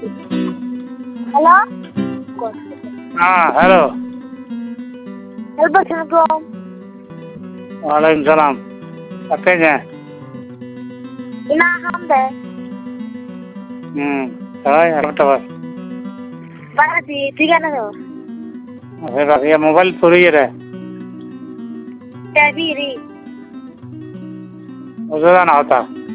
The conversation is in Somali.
Hello? Hello Assalamualaikum. वालेकुम सलाम किथे हैं Ina hamde. अरे Barati, tiga na ho. ये मोबाइल चोरी है Tabiri. उसे ना होता